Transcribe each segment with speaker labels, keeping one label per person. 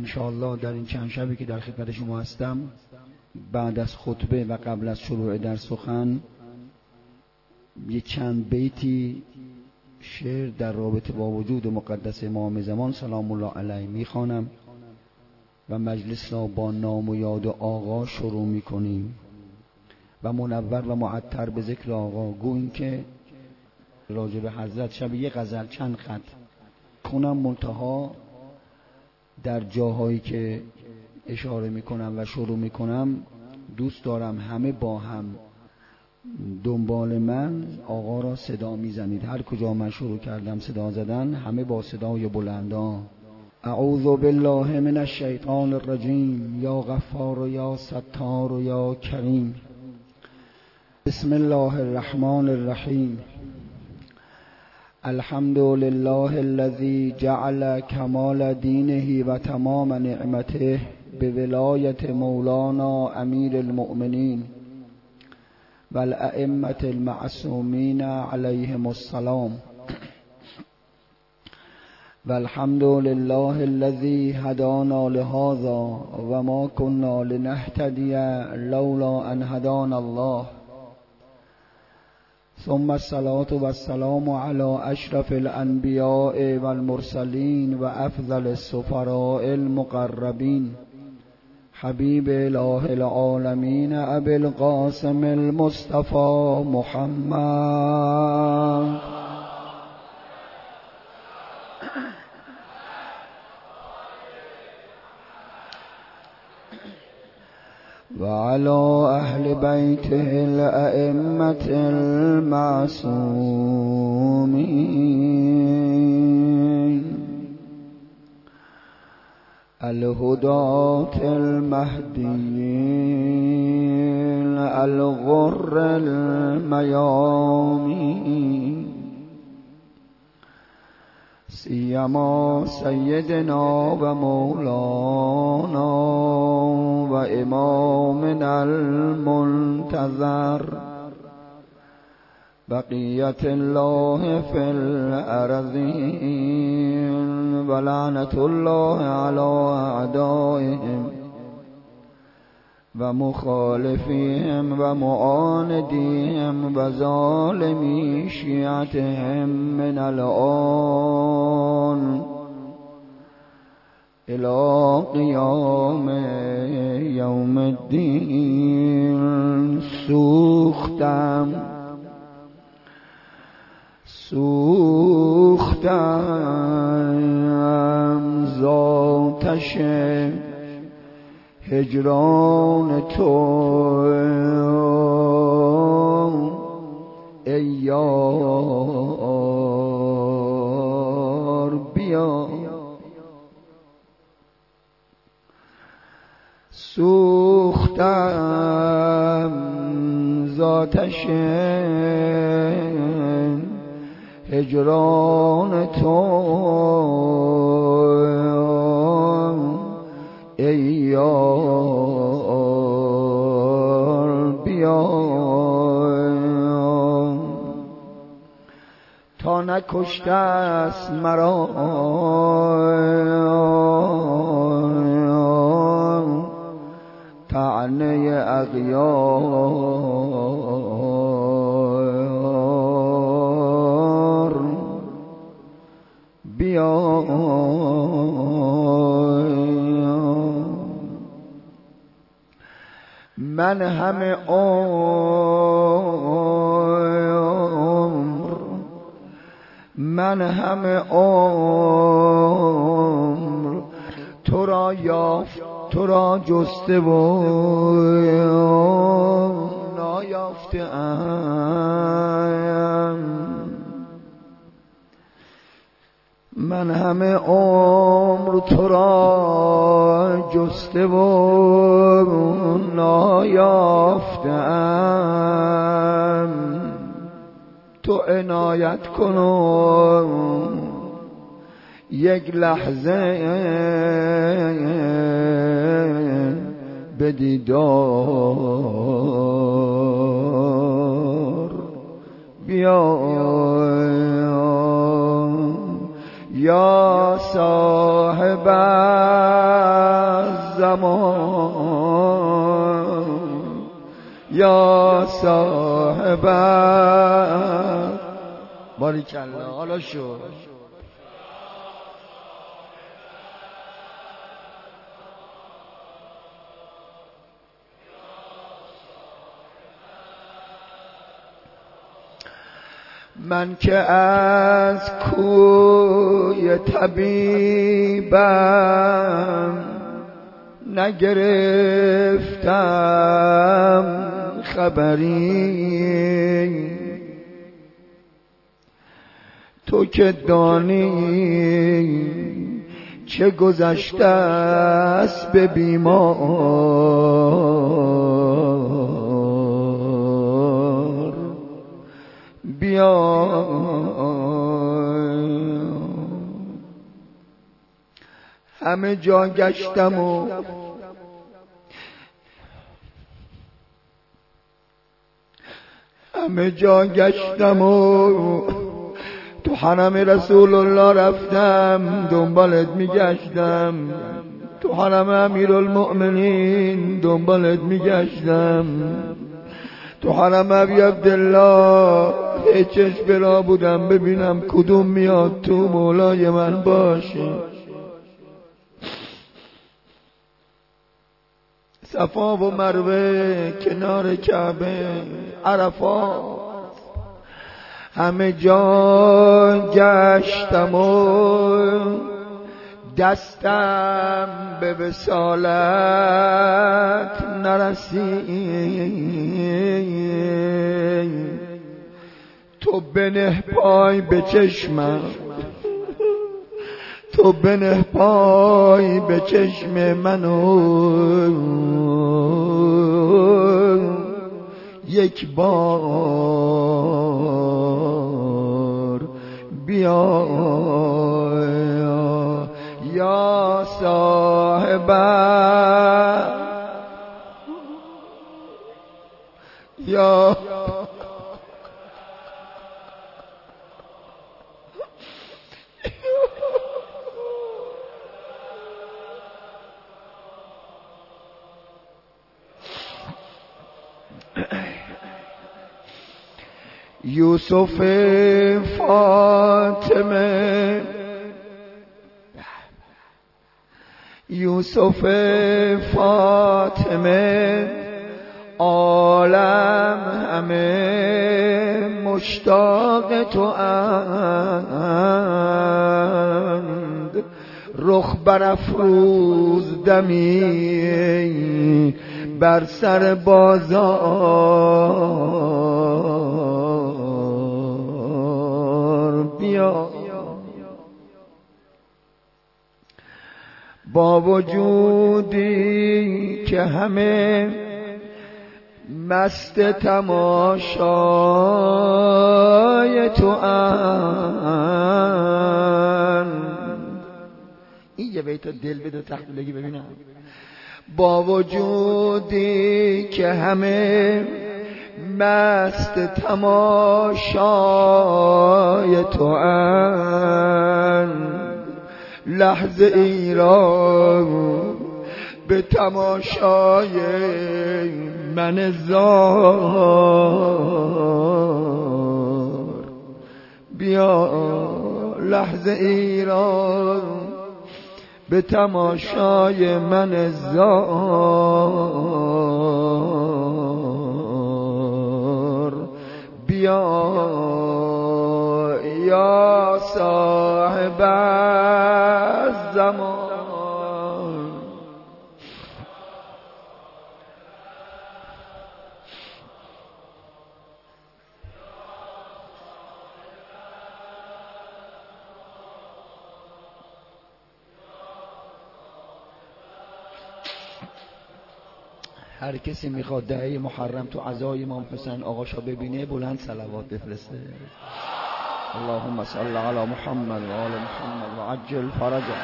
Speaker 1: انشاءالله در این چند شبی که در خدمت شما هستم، بعد از خطبه و قبل از شروع در سخن، یه چند بیتی شعر در رابطه با وجود مقدس امام زمان سلام الله علیه میخوانم و مجلس را با نام و یاد آقا شروع میکنیم و منور و معطر به ذکر آقا. گوییم که راجع به حضرت شب یه غزل چند خط خونم، منتها در جاهایی که اشاره میکنم و شروع میکنم دوست دارم همه با هم دنبال من آقا را صدا میزنید. هر کجا من شروع کردم صدا زدن، همه با صدای بلندا. اعوذ بالله من الشیطان الرجیم، یا غفار و یا ستار و یا کریم. بسم الله الرحمن الرحیم. الحمد لله الذي جعل كمال دينه و تمام نعمته بولایت مولانا امیر المؤمنین و الائمة المعصومین علیهم السلام. والحمد لله الذي هدانا لهذا وما كنا لنهتدي لولا ان هدانا الله. ثم الصلاة والسلام على اشرف الانبیاء والمرسلین و افضل السفراء المقربین حبیب اله العالمین ابی القاسم المصطفى محمد و علی اهل بیته الائمة المعصومین الهداة المهدیین الغر الميامين سیما سیدنا و مولانا و امامنا المنتظر بقیت الله فی الارضین و لعنت الله علی اعدائهم و مخالفیهم و معاندیهم و ظالمی شیعتهم من الآن الى قیام یوم الدین. سوختم ذاتش هجران تو ای یار بیا. سوختم ذاتش هجران تو ای یار بیا تا نکشته است مرا طعنه اغیار بیا. من همه عمر تو را یافت، تو را جسته و نایافته ام. من همه عمر تو را جسته و نایافته ام. تو عنایت کن و یک لحظه به دیدار بیا. یا صاحب الزمان یا صاحب باریکالله. حالا شو من که از کوی طبیبم نگرفتم خبری، تو که دانی چه گذشته است به بیمار، بیا همه جا گشتم و تو حرم رسول الله رفتم دنبالت میگشتم، تو حرم امیرالمؤمنین دنبالت میگشتم، تو حرم ابی عبدالله چشم را بودم ببینم کدوم میاد تو مولای من باشه. صفا و مروه کنار کعبه عرفات همه جا گشتم و دستم به وصالت نرسید، تو بنه پای به چشمم، تو بنه پای به چشم منو یک بار بیا یا صاحب یا یوسف فاطمه، یوسف فاطمه عالم همه مشتاق تو اند، رخ برافروز دمی بر سر بازار، بیا با وجودی که همه مست تماشای تو اند. این یه بیت دل بده تخیلگی ببینم. با وجودی که همه مست تماشای تو اند، لحظه ای را به تماشای من زار، بیا لحظه ای را به تماشای من زار، بیا یا صاحب الزمان. هر کسی میخواد دعای محرم تو عزای امام حسین آقاشا ببینه بلند صلوات بفرسته. اللهم صل علی محمد و آل محمد و عجل فرجه.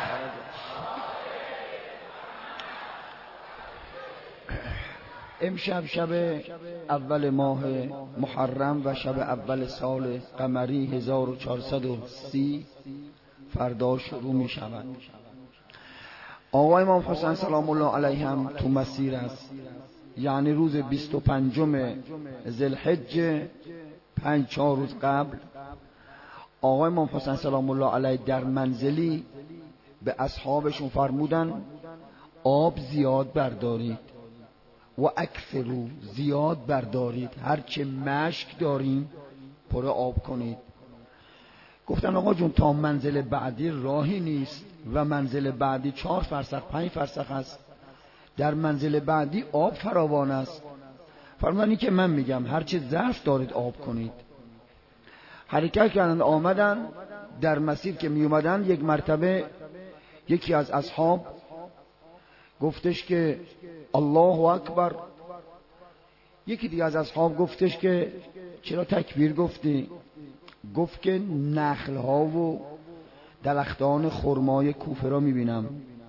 Speaker 1: امشب شب اول ماه محرم و شب اول سال قمری 1430 فردا شروع می شود. آقای امام حسین سلام الله علیه هم تو مسیر است، یعنی روز 25 ذوالحجه 5-4 روز قبل آقای امام حسین سلام الله علیه در منزلی به اصحابشون فرمودن آب زیاد بردارید و اکثرو زیاد بردارید، هرچه مشک داریم پر آب کنید. گفتن آقا جون تا منزل بعدی راهی نیست و منزل بعدی 4 فرسخ 5 فرسخ است، در منزل بعدی آب فراوان است. فرمودن که من میگم هرچه ظرف دارید آب کنید. حرکت کردند آمدن، در مسیر که می اومدن یک مرتبه یکی از اصحاب گفتش که الله اکبر، یکی دیگه از اصحاب گفتش که چرا تکبیر گفتی؟ گفت که نخل‌ها و درختان خرمای کوفه را میبینم.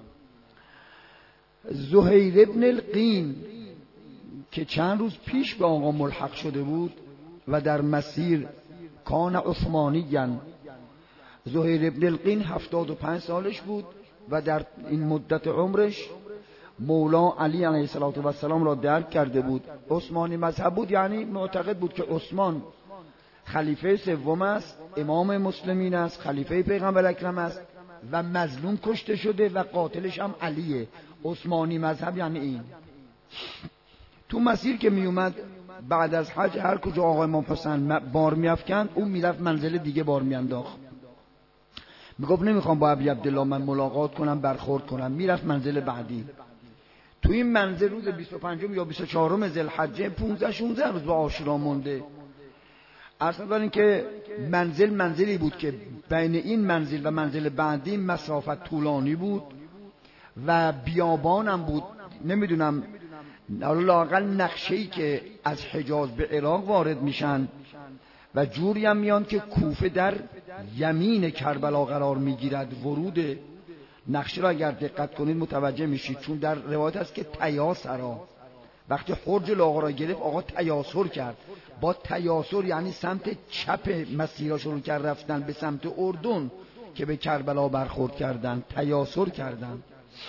Speaker 1: زهیر ابن القین که چند روز پیش به آقا ملحق شده بود و در مسیر کان عثمانیًا، زهیر ابن القین 75 سالش بود و در این مدت عمرش مولا علی علیه السلام را درک کرده بود. عثمانی مذهب بود، یعنی معتقد بود که عثمان خلیفه سوم است، امام مسلمین است، خلیفه پیغمبر اکرم است و مظلوم کشته شده و قاتلش هم علیه. عثمانی مذهب یعنی این. تو مسیر که می اومد بعد از حج هر کجا آقای امام حسین بار میافکند اون میرفت منزل دیگه بار میانداخت. میگفت نمیخوام با ابی عبدالله من ملاقات کنم برخورد کنم، میرفت منزل بعدی. تو این منزل روز 25 یا 24 ذوالحجه 15-16 روز به عاشورا مونده. اصلا برای که منزلی بود که بین این منزل و منزل بعدی مسافت طولانی بود و بیابان هم بود. نمیدونم لااقل نقشه‌ای که از حجاز به عراق وارد میشن و جوری هم میان که کوفه در یمین کربلا قرار میگیرد. ورود نقشه را اگر دقت کنید متوجه میشید، چون در روایت هست که تیاسرا، وقتی خرج لاغا را گرفت آقا تیاسر کرد. با تیاسر یعنی سمت چپ مسیر شروع کرد رفتن به سمت اردن که به کربلا برخورد کردن، تیاسر کردن.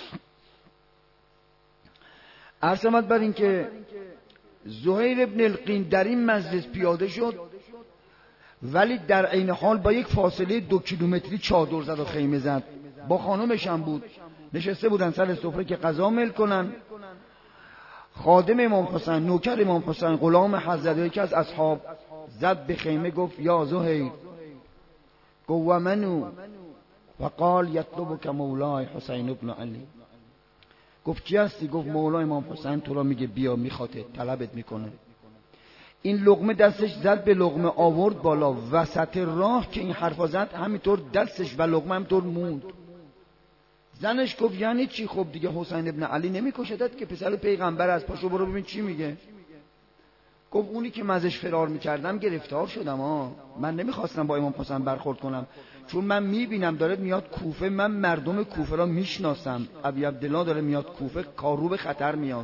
Speaker 1: عرض شود بر این که زهیر ابن القین در این مجلس پیاده شد، ولی در عین حال با یک فاصله 2 کیلومتری چادر زد و خیمه زد. با خانمش هم بود، نشسته بودن سر سفره که غذا میل کنن. خادم امام حسین، نوکر امام حسین، غلام حضرت، یکی از اصحاب زد به خیمه، گفت یا زهیر، گفت و منو، و قال یطلبک مولای حسین ابن علی. گفت کی هستی؟ گفت مولا امام حسین تو را میگه بیا، میخواته، طلبت میکنه. این لقمه دستش زد به لقمه، آورد بالا. وسط راه که این حرفا زد همینطور دستش و لقمه همینطور موند. زنش گفت یعنی چی؟ خب دیگه حسین ابن علی نمیکشدت که پسر پیغمبر از، پاشو برو ببین چی میگه. گفت اونی که من ازش فرار میکردم گرفتار شدم. من نمیخواستم با امام حسین برخورد کنم، چون من میبینم داره میاد کوفه، من مردم کوفه را میشناسم، ابی عبدالله داره میاد کوفه، کار رو به خطر میاد.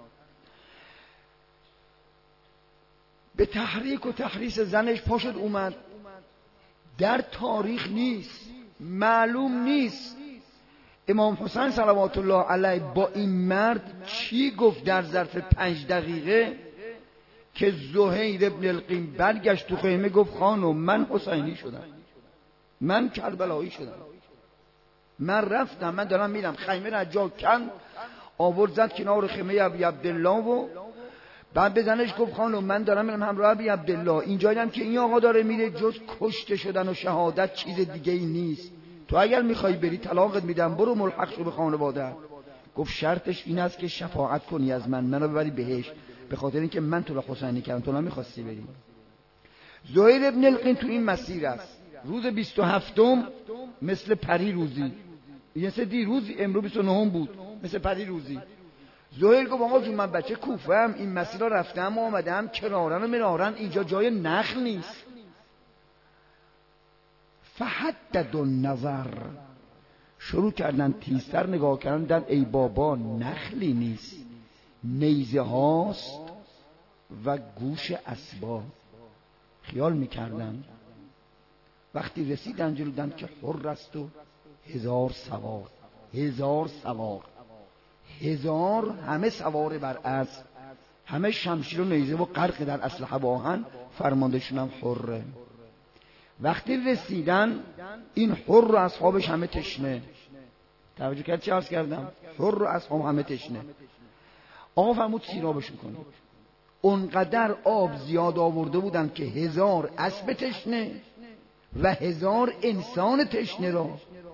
Speaker 1: به تحریک و تحریص زنش پاشد اومد. در تاریخ نیست، معلوم نیست امام حسین صلوات الله علیه با این مرد چی گفت در ظرف 5 دقیقه که زهیر ابن القین برگشت تو خیمه گفت خانم من حسینی شدم، من کربلایی شدم، من رفتم، من دارم میرم. خیمه را جا کند آورد زد کنار خیمه ابی عبدالله و بعد به زنش گفت خانم من دارم میرم همراه ابی عبدالله، اینجایی هم که این آقا داره میره جز کشته شدن و شهادت چیز دیگه ای نیست. تو اگر میخوای بری طلاقت میدم، برو ملحق شو به خانواده. گفت شرطش این است که شفاعت کنی از من، منو ببری بهشت، به خاطر اینکه من تو را حسینی کردم، تو نمیخواستی بری. زهیر ابن القین تو این مسیر است. روز 27 مثل پری روزی، مثل دیروز امروز 29 بود، مثل پری روزی. زهیر گفت آقا جون من بچه کوفه ام، این مسیر را رفتم و آمدم، کرارن و مرارن اینجا جای نخل نیست. فحدد النظر، شروع کردن تیزتر نگاه کردن، ای بابا نخلی نیست، نیزه هاست و گوش اسبا. خیال میکردن وقتی رسیدن جلودن که حر است و 1000 سوار. 1000 سوار، 1000 همه سوار بر اسب، همه شمشیر و نیزه و غرق در اسلحه و آهن، فرماندهشون هم حره. وقتی رسیدن این حر و اصحابش همه تشنه، توجه کرد چه عرض کردم؟ حر و اصحاب همه تشنه. آقا فرمود سیرابشون کنید. اونقدر آب زیاد آورده بودن که 1000 اسب تشنه و 1000 انسان تشنه را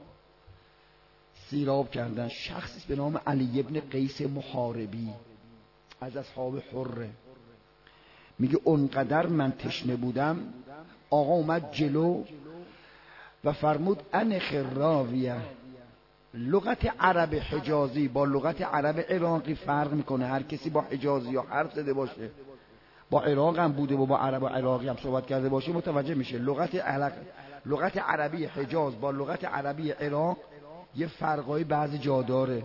Speaker 1: سیراب کردن. شخصی به نام علی ابن قیس محاربی از اصحاب حره میگه اونقدر من تشنه بودم، آقا اومد جلو و فرمود انخ راویه. لغت عرب حجازی با لغت عرب عراقی فرق میکنه. هر کسی با حجازی یا حرف زده باشه، با عراق هم بوده و با عرب و عراقی هم صحبت کرده باشه، متوجه میشه لغت عربی حجاز با لغت عربی عراق یه فرقای بعضی جا داره.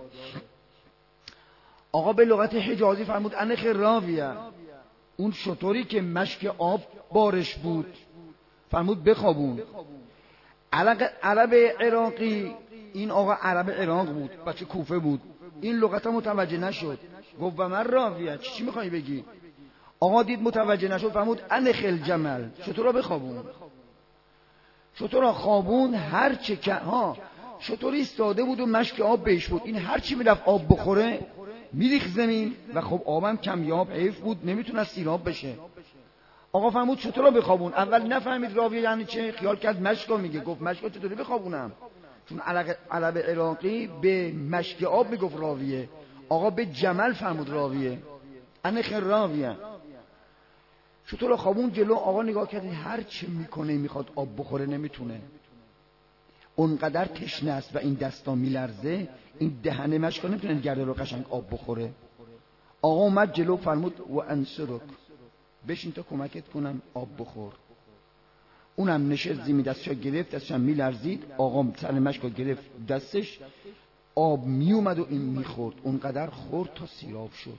Speaker 1: آقا به لغت حجازی فرمود انخ راویه، اون شطوری که مشک آب بارش بود فرمود بخوابون. عرب عراقی، این آقا عرب عراق بود، بچه کوفه بود، این لغت متوجه نشد، گفت و من راویه، چی میخوایی بگی؟ آقا دید متوجه نشد فرمود انخ الجمل، شطور را بخوابون. شطور را خوابون. هر چه که شطور ایستاده بود و مشک آب بهش بود، این هر چی میرفت آب بخوره میریخت زمین و خب آبم کمیاب حیف بود، نمیتونست سیراب بشه. آقا فرمود شطور را بخوابون. اول نفهمید راویه یعنی چه، خیال کرد مشکا میگه، گفت مشکا چطوری بخوابونم؟ چون عرب عراقی به مشک آب میگفت راویه، آقا به جمل فرمود راویه، انخ راویه. شطور را خوابون جلو. آقا نگاه کرد هر چه میکنه میخواد آب بخوره نمیتونه، اونقدر تشنه است و این دستا میلرزه، این دهنه مشکا نمیتونه گرده رو قشنگ آب بخوره. آقا اومد جلو فرمود و انصرک، بشین تا کمکت کنم آب بخور. اونم نشست زمین، دستشو گرفت، دستشم میلرزید، آقا سر مشکا گرفت دستش، آب میومد و این میخورد، اونقدر خورد تا سیراب شد.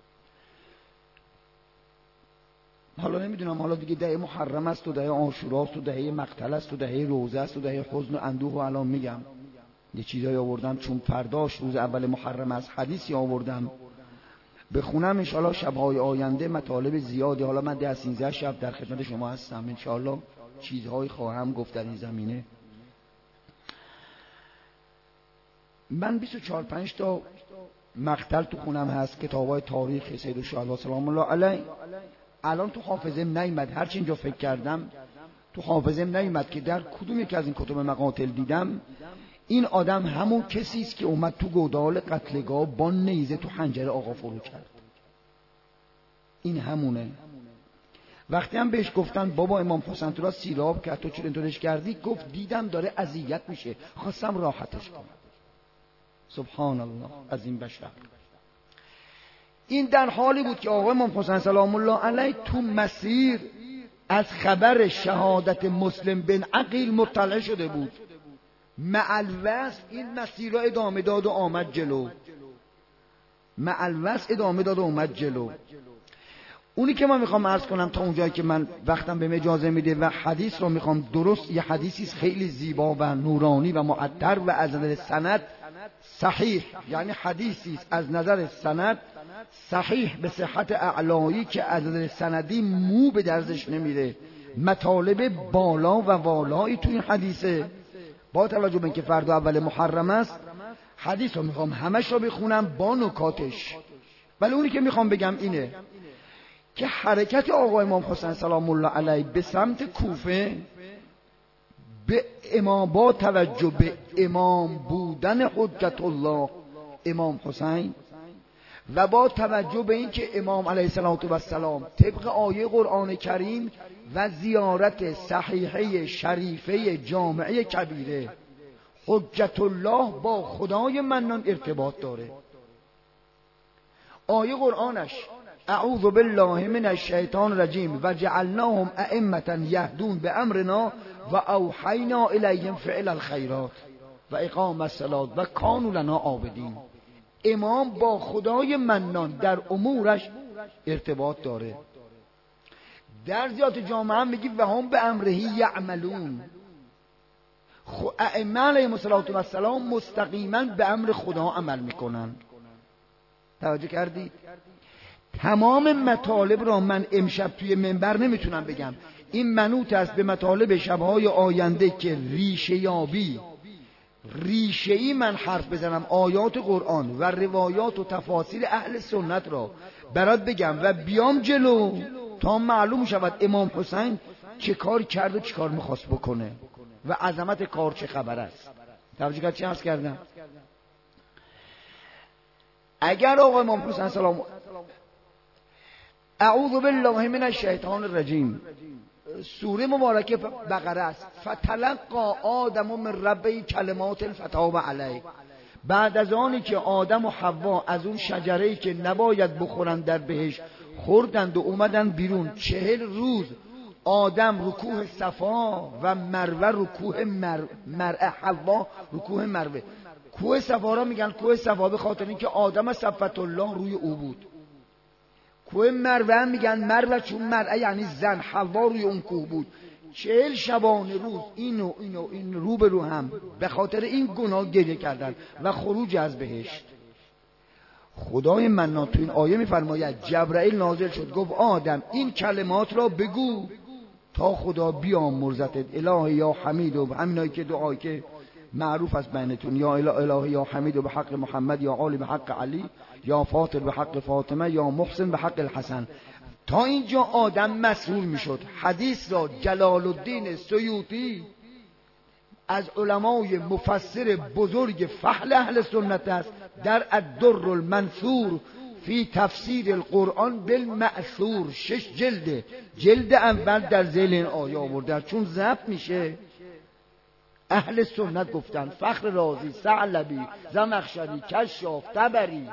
Speaker 1: حالا نمیدونم، حالا دیگه دهه محرم است و دهه عاشورا است و دهه مقتل است و دهه روزه است و دهه حزن و اندوه و الان میگم یه چیزایی آوردم چون فرداش روز اول محرم از حدیثی آوردم بخونم انشاءالله شبهای آینده مطالب زیادی. حالا من 10-13 شب در خدمت شما هستم، انشاءالله چیزهایی خواهم گفت در این زمینه. من 24-25 تا مقتل تو خونم هست، کتابای تاریخ سید الشهدا سلام الله علیه. الان تو حافظم نیامد، هرچی اینجا فکر کردم تو حافظم نیامد که در کدوم یکی از این کتب مقاتل دیدم این آدم همون کسی است که اومد تو گودال قتلگاه با نیزه تو حنجره آقا فرو کرد. این همونه. وقتی هم بهش گفتن بابا امام حسین تو را سیراب کرد، تو چرا اینطورش کردی؟ گفت دیدم داره اذیت میشه، خواستم راحتش کنم. سبحان الله از این بشر. این در حالی بود که آقا امام حسین سلام الله علیه تو مسیر از خبر شهادت مسلم بن عقیل مطلع شده بود. معلوس این مسیر را ادامه داد و آمد جلو. معلوس ادامه داد و اومد جلو. اونی که من میخوام عرض کنم تا اونجایی که من وقتم به اجازه میده و حدیث رو میخوام درست، یه حدیثی خیلی زیبا و نورانی و معطر و از نظر سند صحیح، یعنی حدیثی از نظر سند صحیح به صحت اعلایی که از نظر سندی مو به درزش نمیره، مطالب بالا و والایی تو این حدیثه. با توجه به اینکه فردا اول محرم است حدیث رو میخوام همش رو بخونم با نکاتش، ولی اونی که میخوام بگم اینه که حرکت آقا امام حسین سلام الله علیه به سمت کوفه به امام، با توجه به امام بودن حجت الله امام حسین و با توجه به اینکه امام علیه السلام طبق آیه قرآن کریم و زیارت صحیحه شریفه جامعه کبیره حجت الله با خدای منان ارتباط داره. آیه قرآنش اعوذ بالله من الشیطان الرجیم و جعلناهم ائمة یهدون بامرنا و اوحینا الیهم فعل الخیرات و اقام الصلاة و کانوا لنا عابدین. امام با خدای منان در امورش ارتباط داره. در زیات جامعه هم میگی و هم به امرهی یعملون، ائمه علیهم السلام مستقیما به امر خدا عمل میکنن. توجه کردید؟ تمام مطالب را من امشب توی منبر نمیتونم بگم. این منوط است به مطالب شبهای آینده که ریشه‌ای من حرف بزنم، آیات قرآن و روایات و تفاسیر اهل سنت را برات بگم و بیام جلو تا معلوم شود امام حسین چه کار کرد و چه کار میخواست بکنه و عظمت کار چه خبر است. توجه کردید چی عرض کردم؟ اگر آقا امام حسین سلام اعوذ بالله من الشیطان الرجیم، سوره مبارکه بقره است. فتلقى آدم من ربه کلمات فتاب علیه. بعد از آنی که آدم و حوا از اون شجره‌ای که نباید بخورند در بهشت خوردند و اومدن بیرون، 40 روز آدم رکوع صفا و مروه رکوع حوا رکوع مروه. کوه صفا را میگن کوه صفا به خاطر اینکه آدم صفت الله روی او بود. کوه مروه میگن مروه چون مرعه یعنی زن، حوا روی اون کوه بود. 40 شبانه روز این رو به رو هم به خاطر این گناه گریه کردن و خروج از بهشت. خدای منان تو این آیه میفرماید جبرائیل نازل شد گفت آدم این کلمات را بگو تا خدا بیامرزتت. اله یا حمید و همینایی که دعایی که معروف است بینتون، یا اله یا حمید و به حق محمد، یا عالی به حق علی، یا فاطر به حق فاطمه، یا محسن به حق الحسن. تا اینجا آدم مسئول میشد. حدیث را جلال الدین سیوطی از علمای مفسر بزرگ فحل اهل سنت است، در الدر المنثور فی تفسیر القرآن بالمأثور، 6 جلده، جلد اول در ذیل این آیه آورده. چون ضبط میشه اهل سنت گفتن، فخر رازی، ثعلبی، زمخشری، کشاف، طبری،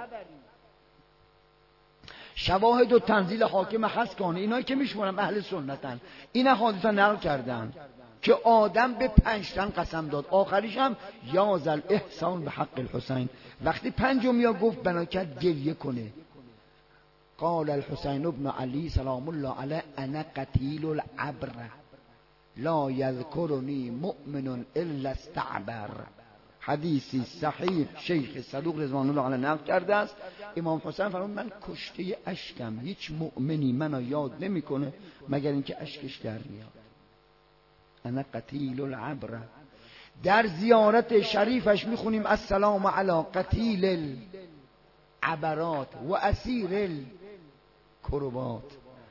Speaker 1: شواهد و تنزیل حاکم حسکانی، اینایی که میشمونم اهل سنتن، این حادثه نقل کردن که آدم به 5 تن قسم داد، آخریش هم یا ذل احسان به حق الحسین. وقتی پنجمیا گفت بنا کرد گریه کنه. قال الحسین ابن علی سلام الله علیه انا قتیل العبر لا یذکرنی مؤمن الا استعبر. حدیثی صحیح شیخ صدوق رضوان الله علیه نقل کرده است. امام حسین فرمود من کشته اشکم، هیچ مؤمنی منو یاد نمیکنه مگر اینکه اشکش در میاد. انا قتیل العبر. در زیارت شریفش میخونیم السلام علی قتیل العبرات و اسیر الکربات.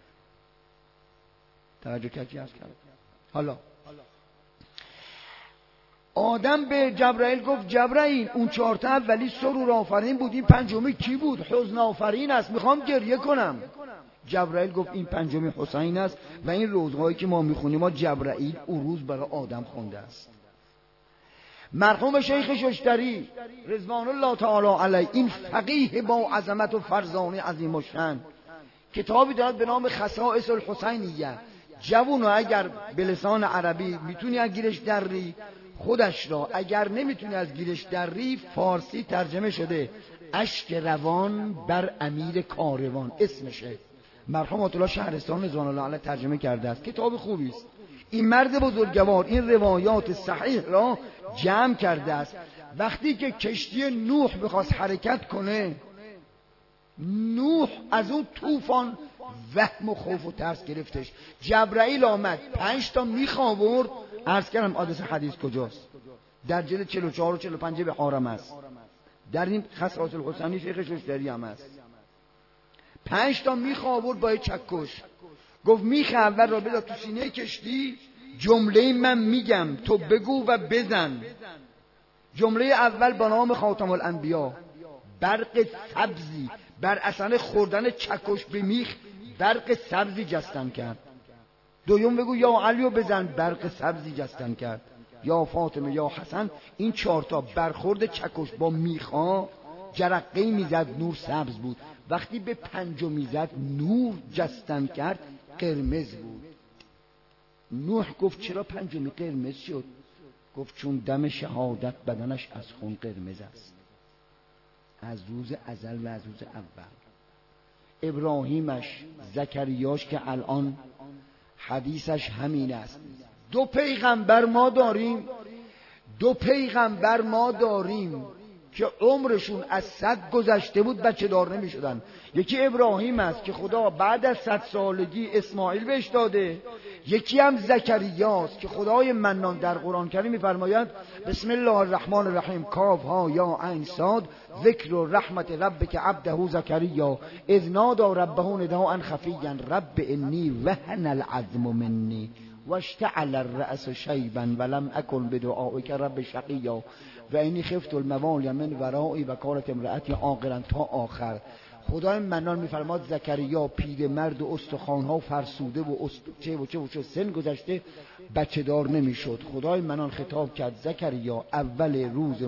Speaker 1: توجه کردی؟ حالا آدم به جبرائیل گفت جبرائیل اون 4 تا اولی سرور آفرین بود، این پنجمی کی بود؟ حزن آفرین است، میخوام گریه کنم. جبرائیل گفت این پنجمی حسین است و این روزهایی که ما میخونیم ما جبرائیل اون روز برای آدم خونده است. مرحوم شیخ ششتری رضوان الله تعالی علیه، این فقیه با عظمت و فرزانه عظیم الشأن، کتابی دارد به نام خصائص الحسینیه. جوونو اگر به لسان عربی میتونی از گیرش دری خودش را، اگر نمیتونی از گیرش دری فارسی ترجمه شده اشک روان بر امیر کاروان اسمشه. مرحوم آیت الله شهرستان رضوان الله علیه ترجمه کرده است. کتاب خوبی است. این مرد بزرگوار این روایات صحیح را جمع کرده است. وقتی که کشتی نوح بخواست حرکت کنه، نوح از اون طوفان وهم و خوف و ترس گرفتش. جبرائیل آمد 5 تا میخ آورد. عرض کردم آدرس حدیث کجاست؟ در جلد 44 و 45 به حارم است. در این خصائص الحسینی شیخ ششتری هم است. 5 تا میخ آورد با چکش. گفت میخ اول را بذار تو سینه کشتی، جمله من میگم تو بگو و بزن. جمله اول با نام خاتم الانبیا، برق سبزی بر اثر خوردن چکش به میخ برق سبزی جستن کرد. دوم بگو یا علیو بزن، برق سبزی جستن کرد. یا فاطمه یا حسن. این 4 تا برخورد چکش با میخا جرقه میزد، نور سبز بود. وقتی به 5 میزد نور جستن کرد، قرمز بود. نوح گفت چرا 5 قرمز شد؟ گفت چون دم شهادت بدنش از خون قرمز است، از روز ازل و از روز اول. ابراهیمش، زکریاش که الان حدیثش همین است. 2 پیغمبر ما داریم 2 پیغمبر ما داریم که عمرشون از 100 گذشته بود بچه دار نمی شدن. یکی ابراهیم است که خدا بعد از 100 سالگی اسماعیل بهش داده، یکی هم زکریاست که خدای منان در قرآن کریم می‌فرماید بسم الله الرحمن الرحیم کاف ها یا عین صاد ذکر رحمت ربک عبده زکریا اذ نادى ربه نداء خفیا رب انی وهن العظم منی واشتعل الرأس شیبا ولم اکن بدعائک رب شقیا و اینی خفت الموالی من ورایی و کانت امرأتی عاقرا تا آخر. خدای منان میفرماد زکریا پیرمرد و استخوان‌ها فرسوده و چه سن گذشته بچه دار نمیشد. خدای منان خطاب کرد زکریا اول روز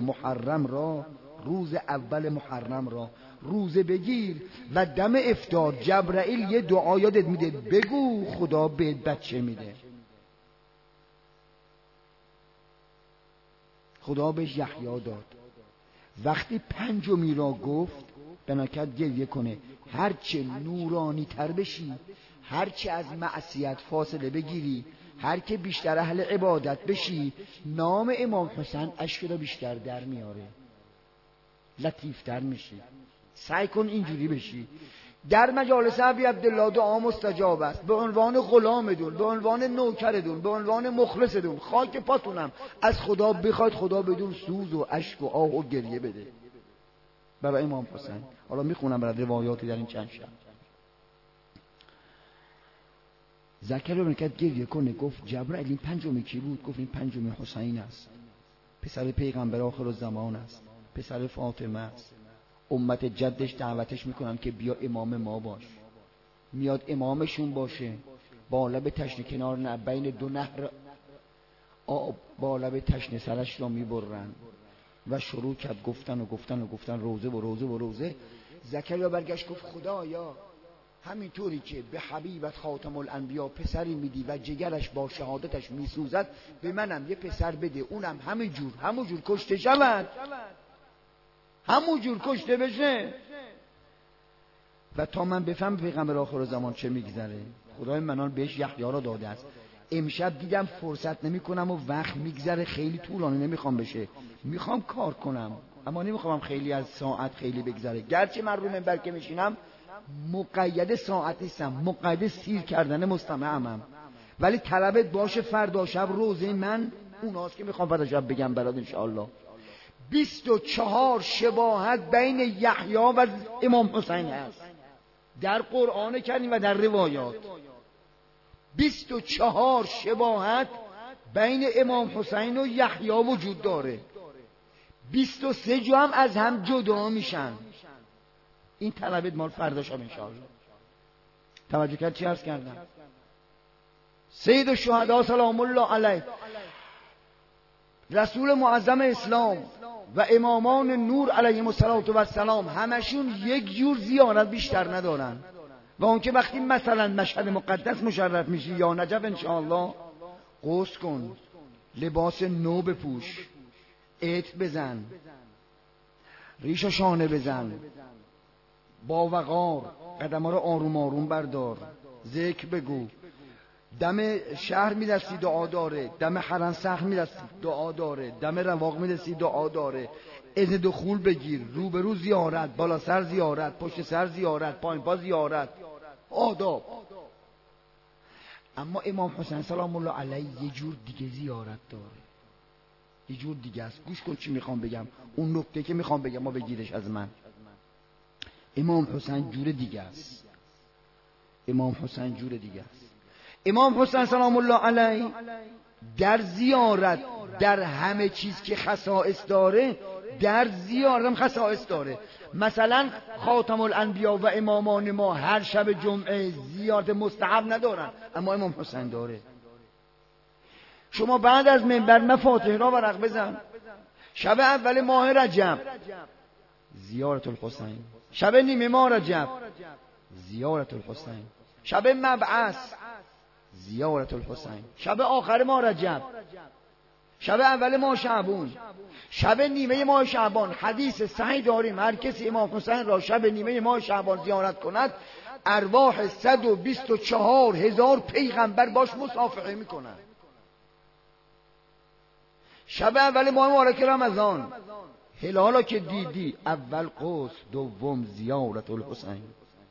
Speaker 1: محرم را روزه بگیر و دم افطار جبرائیل یه دعا یادت میده بگو خدا بهت بچه میده. خدا بهش یحیی داد. وقتی 5می را گفت بناکت گریه کنه هرچه نورانی تر بشی، هرچه از معصیت فاصله بگیری، هرچه بیشتر اهل عبادت بشی، نام امام حسین اشک را بیشتر در میاره، لطیفتر میشی. سعی کن اینجوری بشی. در مجالس ابی عبدالله دعا مستجاب است. به عنوان غلامتون، به عنوان نوکرتون، به عنوان مخلصتون، خاک پاتونم از خدا بخواید خدا بدون سوز و اشک و آه و گریه بده برای امام حسین. حالا میخونم برای روایاتی در این چند شب. زکریا بن کرد گریه کنه. گفت جبرائیل این 5می کی بود؟ گفت این 5می حسین است، پسر پیغمبر آخر الزمان است، پسر فاطمه است. امت جدش دعوتش میکنن که بیا امام ما باش. میاد امامشون باشه، با لب تشنه کنار نه بین 2 نهر آب با لب تشنه سرش را میبرن و شروع کرد گفتن روزه. زکریا برگشت گفت خدایا همینطوری که به حبیبت خاتم الانبیا پسری میدی و جگرش با شهادتش میسوزد، به منم یه پسر بده، اونم همونجور کشته شود، همونجور کشته بشه و تا من بفهم پیغمبر آخر زمان چه میگذره. خدای منان بهش یحیی را داده است. امشب دیدم فرصت نمی کنم و وقت میگذره، خیلی طولانی نمیخوام بشه، میخوام کار کنم اما نمیخوام خیلی از ساعت خیلی بگذره. گرچه من رو منبر که میشینم مقید ساعت نیستم، مقید سیر کردن مستمعم، ولی طلبت باشه فردا شب روزه من اوناست که میخوام فردا شب بگم برات انشاءالله. 24 شباهت بین یحیی و امام حسین هست در قرآن کریم و در روایات. 24 شباهت بین امام حسین و یحیی وجود داره. 23 جا هم از هم جدا میشن. این طلبت مال فردا شب انشاءالله. توجه کرد چی عرض کردم؟ سید الشهدا سلام الله علیه، رسول معظم اسلام و امامان نور علیهم السلام همشون یک جور زیارت بیشتر ندارن. و اون که وقتی مثلا مشهد مقدس مشرف میشی یا نجف انشاءالله، غسل کن، لباس نو بپوش، عطر بزن، ریش و شانه بزن، با وقار قدم‌ها رو آروم آروم بردار، ذکر بگو. دم شهر میرسی دعا داره، دم حرم سخت میرسی دعا داره، دم رواق میرسی دعا داره. اذن دخول بگیر، روبرو زیارت، بالا سر زیارت، پشت سر زیارت، پایین پا زیارت، آداب. اما امام حسین سلام الله علیه یه جور دیگه زیارت داره، یه جور دیگه است. گوش کن چی میخوام بگم، اون نکته که میخوام بگم ما بگیرش از من. امام حسین جور دیگه است. امام حسین جور دیگه است. امام حسین سلام الله علیه در زیارت، در همه چیز که خصائص داره، در زیارت هم خصائص داره. مثلا خاتم الانبیا و امامان ما هر شب جمعه زیارت مستحب ندارن، اما امام حسین داره. شما بعد از منبر مفاتیح را ورق بزن. شب اول ماه رجب زیارت الحسین، شب نیمه ماه رجب زیارت الحسین، شب مبعث زیارت الحسین، شب آخر ماه رجب، شب اول ماه شعبان، شب نیمه ماه شعبان. حدیث صحیح داریم هر کسی امام حسین را شب نیمه ماه شعبان زیارت کند، ارواح 124,000 پیغمبر باش مصافحه میکنند. شب اول ماه مبارک رمضان هلالا که دیدی، اول غسل، دوم زیارت الحسین.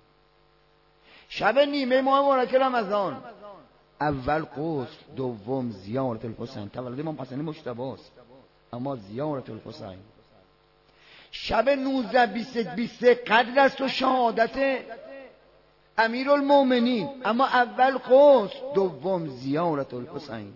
Speaker 1: شب نیمه ماه مبارک رمضان اول غسل، دوم زیارت الحسین. تولد امام حسن مجتبی است اما زیارت الحسین. شب 19-23 قدر است و شهادت امیرالمومنین اما اول غسل، دوم زیارت الحسین.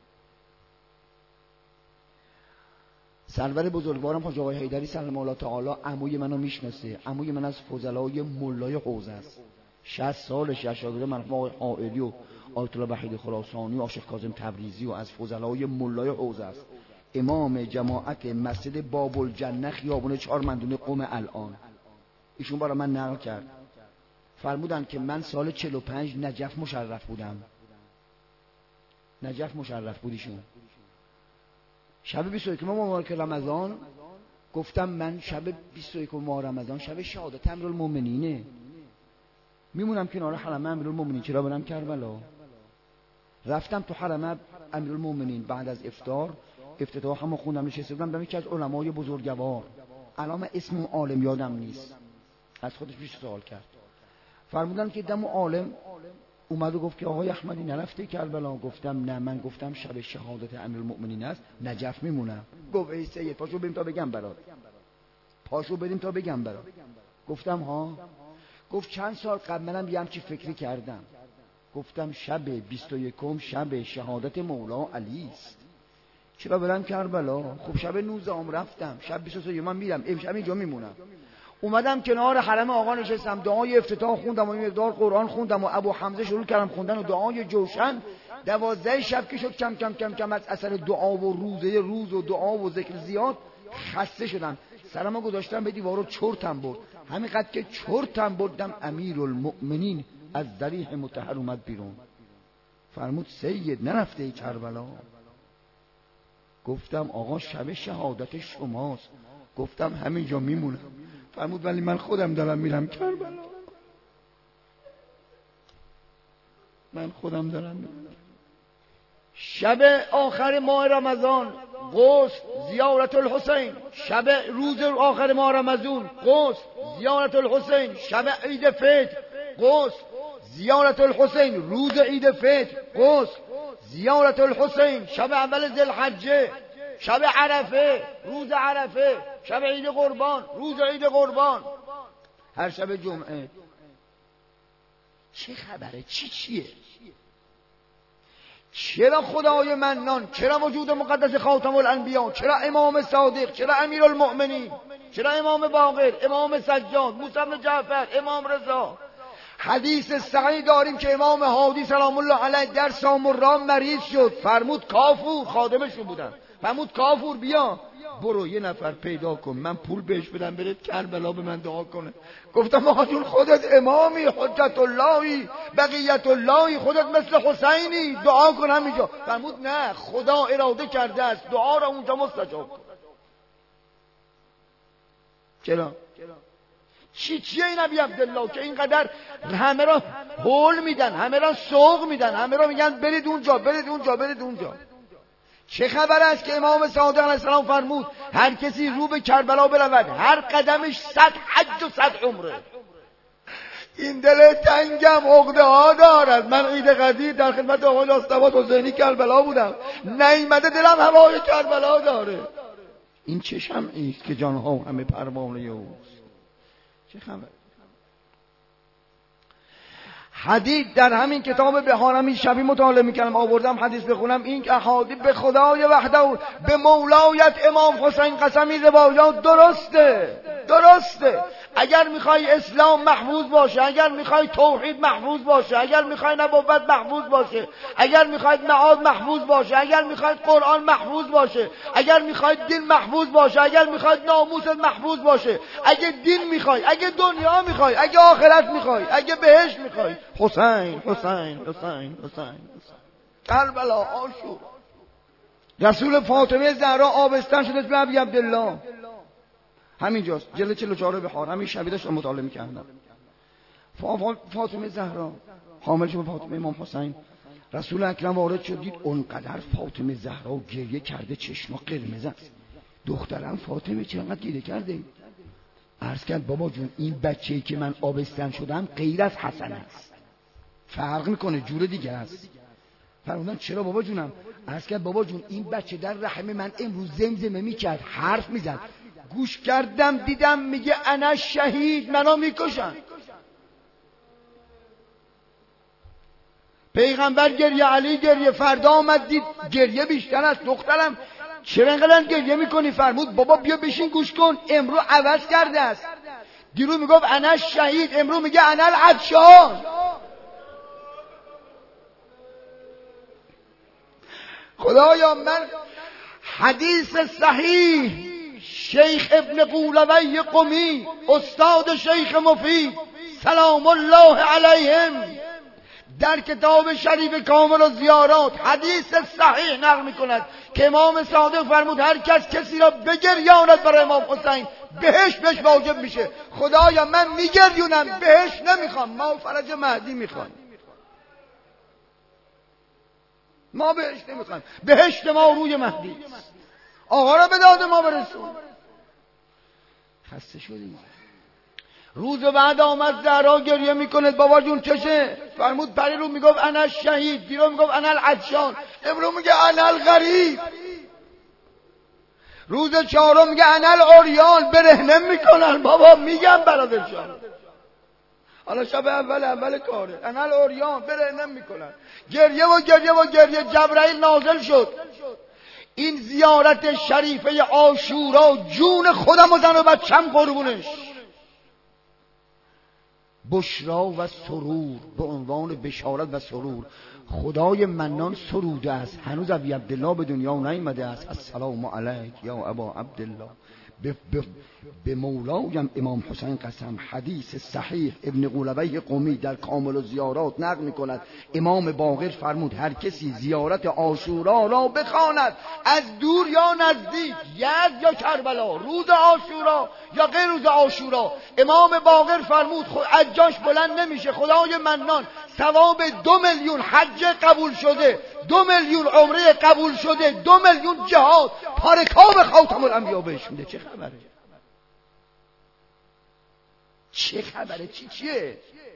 Speaker 1: سرور بزرگوارم حاج آقای حیدری سلام الله تعالی عموی منو میشناسه. عموی من از فضلای مولای حوزه است. 60 سالش شاگرد مرحوم آقای عائلی و آیت الله وحید خراسانی و آشق کاظم تبریزی و از فضلای مولای حوزه است. امام جماعت مسجد باب الجنه خیابان 4 مندونه قم الان. ایشون برای من نقل کرد، فرمودن که من سال 45 نجف مشرف بودم. نجف مشرف بود ایشون. شب 21 ماه مبارک رمضان گفتم من شب 21 ماه رمضان شب شهادت امیرالمومنینه، میمونم کنار حرم امیرالمومنین، چرا برم کربلا؟ رفتم تو حرم امیرالمومنین. بعد از افطار افتتاح هم خوندم، نشسته بودم دم یکی از علمای بزرگوار. الان اسم عالم یادم نیست، از خودش پیش سوال کرد. فرمودن که دم عالم اومد و گفت که آقای احمدی نرفته کربلا؟ گفتم نه، من گفتم شب شهادت امیرالمومنین است، نجف میمونم. گفت ای سید پاشو بریم تا بگم برات، پاشو بریم تا بگم برات. گفتم ها. گفت چند سال قبل منم یه همچی فکری کردم. گفتم شب 21 شب شهادت مولا علی است، چرا برم کربلا؟ خب شب 19 رفتم، شب 23 من میرم، امشب اینجا میمونم. اومدم کنار حرم آقا نشستم، دعای افتتاح خوندم و این مقدار قرآن خوندم و ابو حمزه شروع کردم خوندن و دعای جوشن. 12 شب که شد کم کم کم کم از اثر دعا و روز و دعا و ذکر زیاد خسته شدم. سرمو گذاشتم به دیوار و چرتم برد. همینقدر که چرتم بردم امیرالمؤمنین از ضریح مطهر اومد بیرون. فرمود سید نرفته ای کربلا؟ گفتم آقا شب شهادت شماست. گفتم همینجا میمونم. فرمود ولی من خودم دارم میرم کربلا، من خودم دارم میرم. شب آخر ماه رمضان غسل زیارت الحسین. شب روز آخر ماه رمضان غسل زیارت الحسین. شب عید فطر غسل زیارت الحسین. روز عید فطر غسل زیارت الحسین. شب اول ذوالحجه، شب عرفه، روز عرفه، شب عید قربان، روز عید قربان، هر شب جمعه. چه خبره؟ چیه؟ چرا خدای منان؟ چرا وجود مقدس خاتم الانبیا؟ چرا امام صادق؟ چرا امیرالمؤمنین؟ چرا امام باقر؟ امام سجاد؟ موسی بن جعفر؟ امام رضا؟ حدیث صحیح داریم که امام هادی سلام الله علیه در سامرا مریض شد. فرمود کافور، خادمشون بودن، فرمود کافور بیا برو یه نفر پیدا کن من پول بهش بدم بره کربلا به من دعا کنه. گفتم آقا جون خودت امامی، حجت اللهی، بقیت اللهی، خودت مثل حسینی، دعا کن همینجا. فرمود نه، خدا اراده کرده است دعا را اونجا مستجاب کن. چرا؟ چیه این نبی عبدالله که اینقدر همه را هول میدن، همه را سوق میدن، همه را میگن برید اونجا برید اونجا برید اونجا؟ چه خبر است که امام صادق علیه السلام فرمود هر کسی رو به کربلا برود هر قدمش 100 حج و 100 عمره. این دل تنگم عقده ها دارد. من عید قدیر در خدمت آقای لاستباد حسینی کربلا بودم، نیامده دلم هوای کربلا داره. این چه شمعی است که جانها همه پروانه اوست؟ چه خبر؟ حدیث در همین کتاب بهارمی شبی مطالعه میکردم آوردم حدیث بخونم. این احادیث به خدای وحده به مولایت امام حسین قسمی روایات درسته. اگر میخوای اسلام محفوظ باشه، اگر میخوای توحید محفوظ باشه، اگر میخوای نبوت محفوظ باشه، اگر میخوای معاد محفوظ باشه، اگر میخوای قرآن محفوظ باشه، اگر میخوای دین محفوظ باشه، اگر میخوای ناموست محفوظ باشه، اگه دین میخوای، اگه دنیا میخوای، اگه آخرت میخوای، اگه بهشت میخوای، حسین حسین حسین حسین کربلا آشور. رسول فاطمه زهرا آبستن شده به ابی عبدالله، همینجاست جلد 44 بهار. همین شبیه داشتم مطالعه میکردم. فاطمه زهرا حامل شد به فاطمه امام حسین. رسول اکرم وارد شد، دید اونقدر فاطمه زهرا گریه کرده، چشما قرمز است. دخترم فاطمه چقدر گریه کرده؟ عرض کرد بابا جون این بچه‌ای که من آبستن شدم غیر از حسن است، فرق میکنه، جور دیگه است. فرمودن چرا بابا جونم؟ عرض کرد بابا جون این بچه در رحم من امروز زمزمه میکرد، حرف میزد، گوش کردم دیدم میگه انا شهید، منو میکشن. پیغمبر گریه، علی گریه، فردا آمد دید گریه بیشتر است. دخترم چرا اینقدر گریه میکنی؟ فرمود بابا بیا بشین گوش کن، امرو عوض کرده است. دیرو میگفت انا شهید، امرو میگه انا العطشان. خدایا من حدیث صحیح شیخ ابن قولوی قمی، استاد شیخ مفید سلام الله علیهم، در کتاب شریف کامل الزیارات حدیث صحیح نقل میکند که امام صادق فرمود هر کسی را بگریاند برای امام حسین بهشت بهش واجب میشه. خدایا من میگریونم، بهشت نمیخوام، ما فرج مهدی میخوام، ما بهشت نمیخوام، بهشت ما روی مهدی. آقا را به داد ما برسون. خسته شدیم. روز بعد آمد زهرا گریه میکنه، بابا جون چشه؟ فرمود پری رو میگفت انا شهید، دیرو میگفت انا العطشان، امرو میگه انا الغریب. روز چهارم میگه انا العریان، برهنه میکنن. بابا میگم برادرشان، حالا شب اول کاره، انا العریان برهنه میکنن. گریه و گریه و گریه. جبرائیل نازل شد، این زیارت شریفه عاشورا جون خودم و زن و بچم قربونش. بشرا و سرور، به عنوان بشارت و سرور. خدای منان سروده است، هنوز ابی عبدالله به دنیا نیامده است. السلام علیک یا ابا عبدالله. به مولایم امام حسین قسم. حدیث صحیح ابن قولوی قمی در کامل الزیارات نقل میکند امام باقر فرمود هر کسی زیارت عاشورا را بخواند، از دور یا نزدیک، یزد یا کربلا، روز عاشورا یا غیر روز عاشورا، امام باقر فرمود حجاش بلند نمیشه. خدای منان ثواب 2 میلیون حج قبول شده، 2 میلیون عمره قبول شده، 2 میلیون جهاد پارکاب خاتم الانبیا بهش میده. چه خبره؟ چه خبره؟ چیه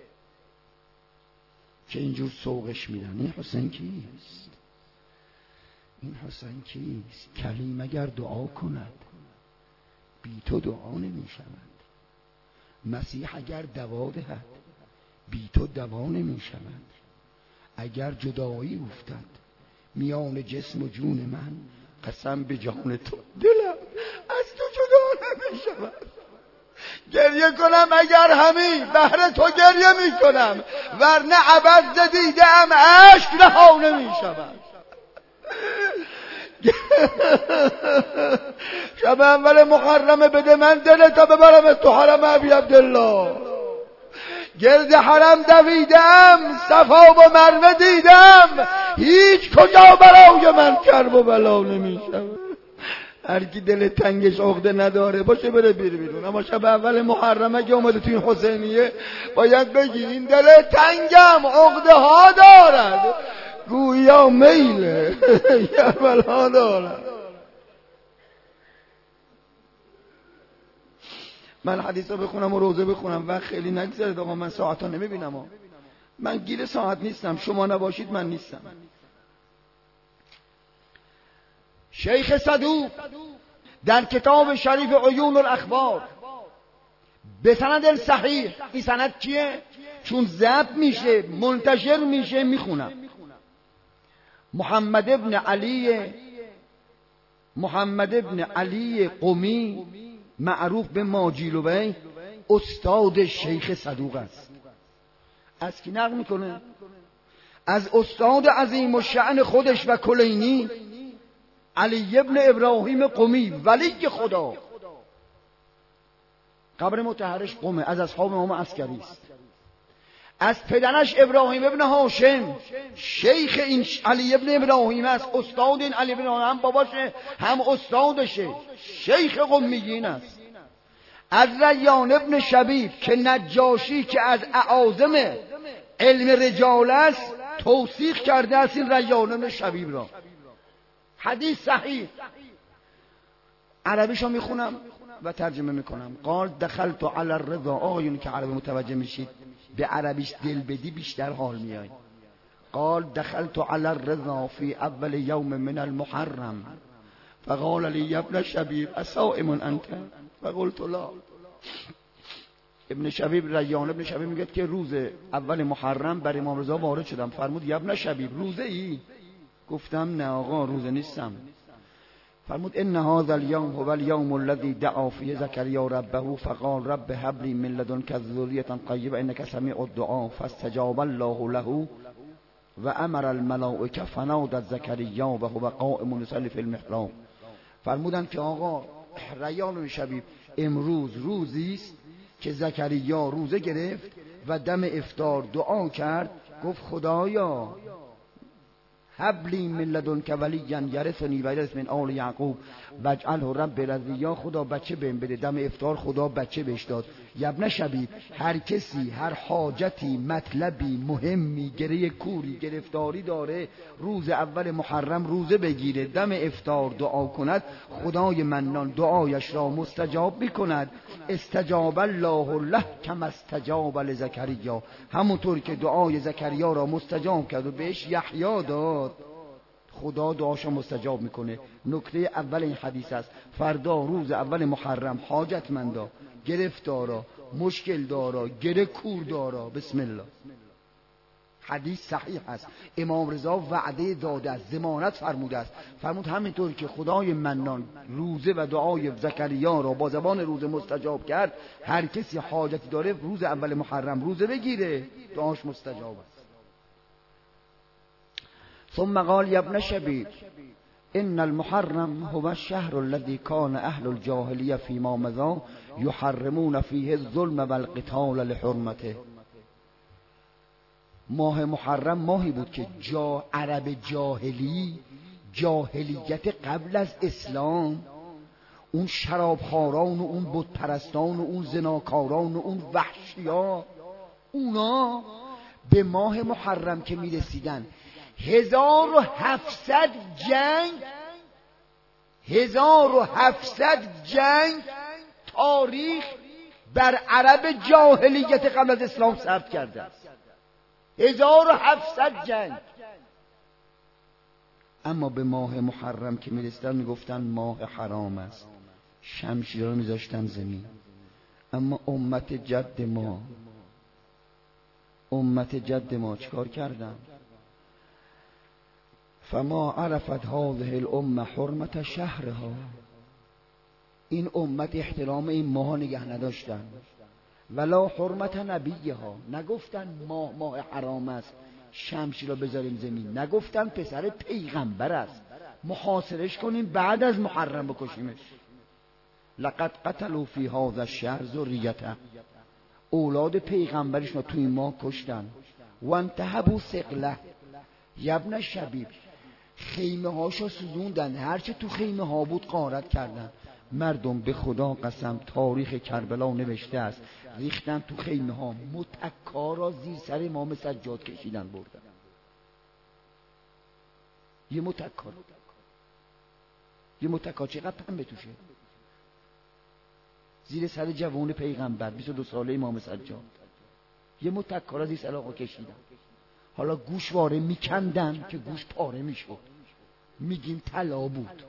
Speaker 1: که اینجور سوقش میدن؟ این حسین کیست؟ این حسین کیست؟ کلیم اگر دعا کند بی تو دعا نمیشوند، مسیح اگر دوا دهد بی تو دوا نمیشوند، اگر جدایی افتد میان جسم و جون من، قسم به جان تو دلم از تو جدا نمیشود. گریه کنم اگر همین بهر تو گریه میکنم، ورنه عبد دیدم عشق رها نمیشود. شب اول محرم بده من دلتا ببرم تو حرم ابی عبدالله. گرد حرم دویدم، صفا و مروه دیدم، هیچ کجا برای من کرب و بلا نمیشود. هر کی دل تنگش عقده نداره باشه بره بیرون، اما شب اول محرم اگه اومده تو این حسینیه باید بگی این دل تنگم عقده ها دارد، گویا میله کربلا ها دارد. من حدیث رو بخونم و روزه بخونم وقت خیلی نگذارید آقا، من ساعت ها نمیبینم. من گیر ساعت نیستم، شما نباشید من نیستم. شیخ صدوق در کتاب شریف عیون الاخبار به سند صحیح، این سند کیه؟ چون ضبط میشه منتشر میشه میخونم. محمد ابن علی قمی معروف به ماجیلوی استاد شیخ صدوق است. از کی نقل میکنه؟ از استاد عظیم الشأن خودش و کلینی علی ابن ابراهیم قمی ولی خدا، قبر مطهرش قمه، از اصحاب امام عسکری است. از پدرش ابراهیم ابن هاشم شیخ این علی ابن ابراهیم است، استاد این علی ابن هم باباشه هم استادشه، شیخ قمیین است. از ریان ابن شبیب که نجاشی که از اعاظم علم رجال است توثیق کرده است این ریان بن شبیب را. حدیث صحیح. عربیشو میخونم و ترجمه میکنم. قال دخلت علی الرضا. آقایون که عربی متوجه میشید به عربیش دل بدی بیشتر حال میای. قال دخلت علی الرضا فی اول یوم من المحرم فقال لی یا ابن شبیب اصائم انت فقلت لا. ابن شبیب ریان ابن شبیب میگه که روز اول محرم بر امام رضا وارد شدم، فرمود یا ابن شبیب روزه ای؟ گفتم نه آقا روزه نیستم. فرمود ان هذا اليوم هو اليوم الذي دعا فيه زكريا ربه فقال رب هب لي من لدنك ذرية طيبة انك سميع الدعاء فاستجاب الله له وامر الملائكه فنادت زكريا وهو قائم يصلي في المحراب. فرمودن که آقا ریان بن شبیب امروز روزی است که زکریا روزه گرفت و دم افطار دعا کرد، گفت خدایا هب لی من لدنک ولیا یرثنی و یرث من آل یعقوب واجعله رب رضیا. خدا بچه بهم بده. دم افطار خدا بچه بهش داد. ابن شبیب هر کسی هر حاجتی مطلبی مهمی گره کوری گرفتاری داره روز اول محرم روزه بگیره دم افطار دعا کند، خدای منان دعایش را مستجاب میکند. استجاب الله له کما استجاب لزکریا. همونطور که دعای زکریا را مستجاب کرد و بهش یحیی داد، خدا دعاشو مستجاب میکنه. نکته اول این حدیث است فردا روز اول محرم حاجتمندا، گرفتارا، مشکل دارا، گره کور دارا بسم الله. حدیث صحیح است. امام رضا وعده داده است، ضمانت فرموده است. فرمود همینطور که خدای منان روزه و دعای زکریا را با زبان روزه مستجاب کرد، هر کسی حاجتی داره روز اول محرم روزه بگیره دعاش مستجاب است. ثم قال یا ابن شبیب ان المحرم هو الشهر الذي كان اهل الجاهلیه فيما مضى يحرمون فيه الظلم والقتال لحرمته. ماه محرم ماهی بود که عرب جاهلیت قبل از اسلام، اون شرابخواران و اون بت پرستان و اون زناکاران و اون وحشیا، اونا به ماه محرم که می رسیدن 1700 جنگ تاریخ بر عرب جاهلیت قبل از اسلام ثبت کرده است. 1700 جنگ. اما به ماه محرم که میرسیدن میگفتن ماه حرام است، شمشیر رو میذاشتن زمین. اما امت جد ما چیکار کردن؟ فما عرفت هذه الامه حرمت شهرها. این امت احترام این ماه نگه نداشتن. ولا حرمت نبیها، نگفتن ماه حرام است شمشیر رو بذاریم زمین، نگفتن پسر پیغمبر است محاصرش کنیم بعد از محرم بکشیمش. لقد قتلوا فی هذا الشهر ذریته، اولاد پیغمبرش رو توی ما کشتن. و انتهبوا ثقله. ابن شبیب خیمه هاشو سوزوندن، هرچه تو خیمه ها بود غارت کردن. مردم به خدا قسم تاریخ کربلا نوشته است ریختن تو خیمه ها، متکا را زیر سر امام سجاد کشیدن بردن. یه متکا چقدر پنبه توشه؟ زیر سر جوان پیغمبر 22 ساله امام سجاد یه متکا را زیر سر آقا کشیدن. حالا گوشواره میکندن که گوش پاره میشد، میگیم طلا بود.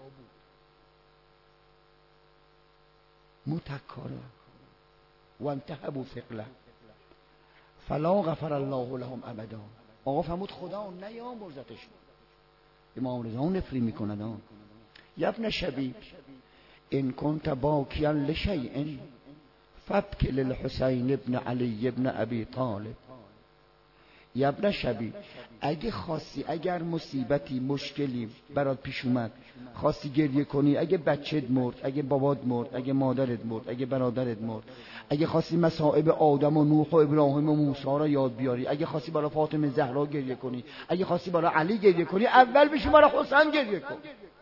Speaker 1: متکارا و انتهبوا ثقله فلا غفر الله لهم ابدا. آقا فرمود خدا نیامرزتشون. امام رضا نفری میکند. یا ابن شبیب ان كنت باکیا لشیء فابک للحسین ابن علی ابن ابی طالب. یا ابن شبیب اگر مصیبتی مشکلی برات پیش اومد خواستی گریه کنی، اگه بچت مرد، اگه بابات مرد، اگه مادرت مرد، اگه برادرت مرد، اگه خواستی مصائب آدم و نوح و ابراهیم و موسی را یاد بیاری، اگه خواستی برای فاطمه زهرا گریه کنی، اگه خواستی برای علی گریه کنی، اول بشی برای حسین گریه کن.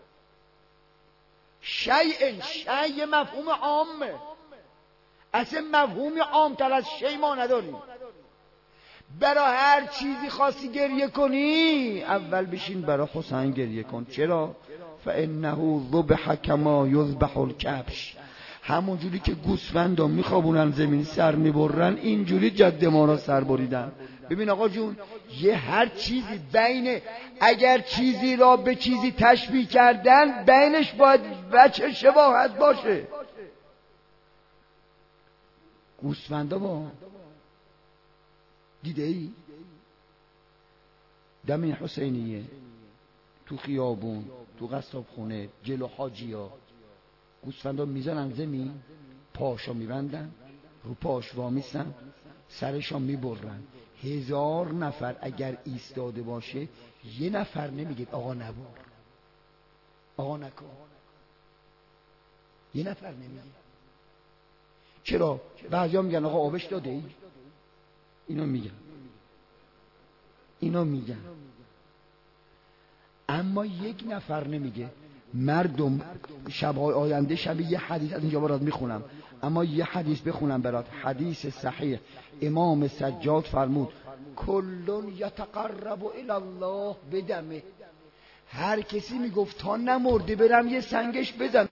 Speaker 1: شیء مفهوم عامه، اصلا مفهوم عام تر از شیء ما نداریم. برای هر چیزی خواستی گریه کنی اول بشین برای حسین گریه کن. چرا؟ فانه ذبح کما یذبح الکبش، همون جوری که گوسفندا میخوابونن زمین سر میبرن اینجوری جد ما را سر بریدن. ببین آقا جون، یه هر چیزی بین، اگر چیزی را به چیزی تشبیه کردن بینش باید وجه شباهت باشه. گوسفندا با دیده ای دم حسینیه تو خیابون، تو قصاب خونه، جلو حاجیا، گوسفندا میزنن زمین، پاشا میبندن، رو پاش وامیستن، سرشا میبرن. 1000 نفر اگر ایستاده باشه یه نفر نمیگه آقا نبر، آقا نکن، یه نفر نمیگه. چرا؟ بعضیا میگن آقا آبش داده ای؟ اینو میگن اما یک نفر نمیگه. مردم شب‌های آینده یه حدیث از اینجا برات میخونم، اما یه حدیث بخونم برات، حدیث صحیح. امام سجاد فرمود کلون یتقرب الی الله بدمه، هر کسی میگفت تا نمرده برم یه سنگش بزن.